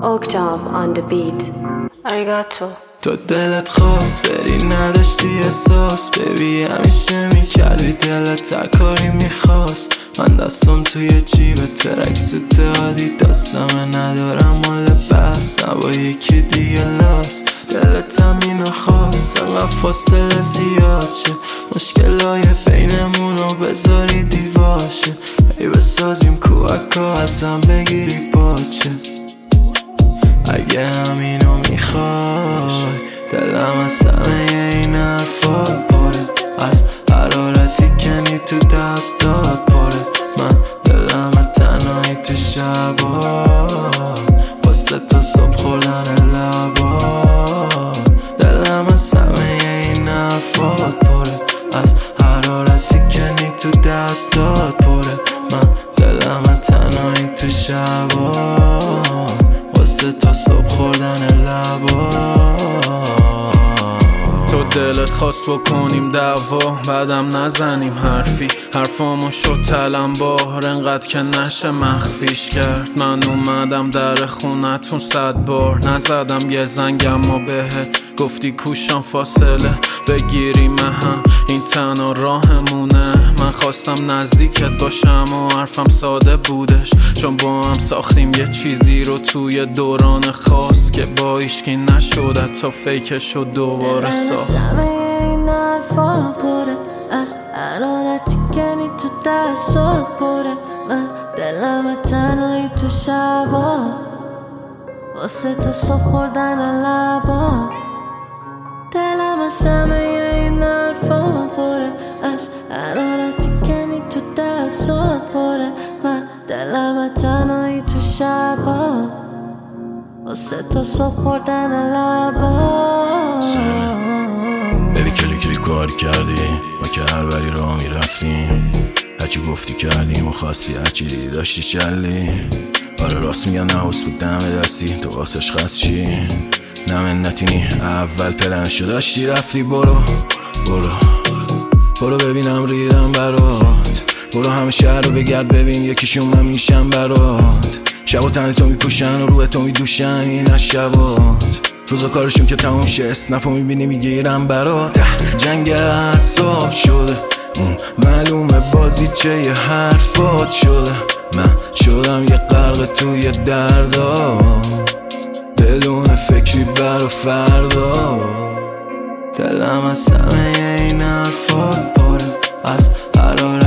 Octave on the beat. Arigato. تو دلت خواست بری نداشتی احساس ببی همیشه میکردی دلت تکاری میخواست من دستم توی جیب ترک ستادی دستم ندارم مال بس نبا یکی دیگه لاست دلت همینو خواست انقدر فاصله زیاد شه مشکلای بینمونو بذاری دیواشه ای بسازیم کوهکا ازم بگیری باچه اگه همینو میخوای دلم از همه این حرفات پاره از حرارتی کنی تو دستات پاره من دلم تنهایی تو شبا واسه تا صبح خوردن لبات دلم از همه این حرفات پاره از حرارتی کنی تو دستات پاره من دلم تنهایی تو شبا واسه تا صبح خوردن لبا تو دلت خواست بکنیم دعوا بعدم نزنیم حرفی حرفامو شد تلمبار انقدر که نشه مخفیش کرد من اومدم در خونتون 100 بار نزدم یه زنگ اما بهت گفتی کوشان فاصله بگیریم هم این تنها راهمونه من خواستم نزدیکت باشم و حرفم ساده بودش چون با هم ساختیم یه چیزی رو توی دوران خاص که با ایشکی نشد تا فیکش رو دوباره ساخت همه این حرفا پره از حرارتی کنی تو دستات پره من دلم تنهایی تو شبا واسه تا صبح خوردن لبا دلم از همه این حرفا پره از حرارتی کنی تو دستات پره من دلم تنهایی تو شبا واسه تا صبح خوردن لبا ببی کلی کار کردی ما که هر وری را میرفتیم هرچی گفتی کردیم و خواستی هرچی داشتی چلی آره راست میگن نحوس بود دم دستی تو واسش خست چی نه منتینی اول پلنشو داشتی رفتی برو ببینم ریدم برات برو همه شهر رو بگرد ببین یکیشون من میشم برات شب و تن تو میپوشن و روح تو میدوشن این از شبات روزا کارشون که تموم شه اسنپو میبینی میگیرم برات جنگ اعصاب شده معلومه بازی چه یه حرفات شده من شدم یه غرق توی دردا بدون فکری برا فردا دلم از همه این حرفات پاره از حرارت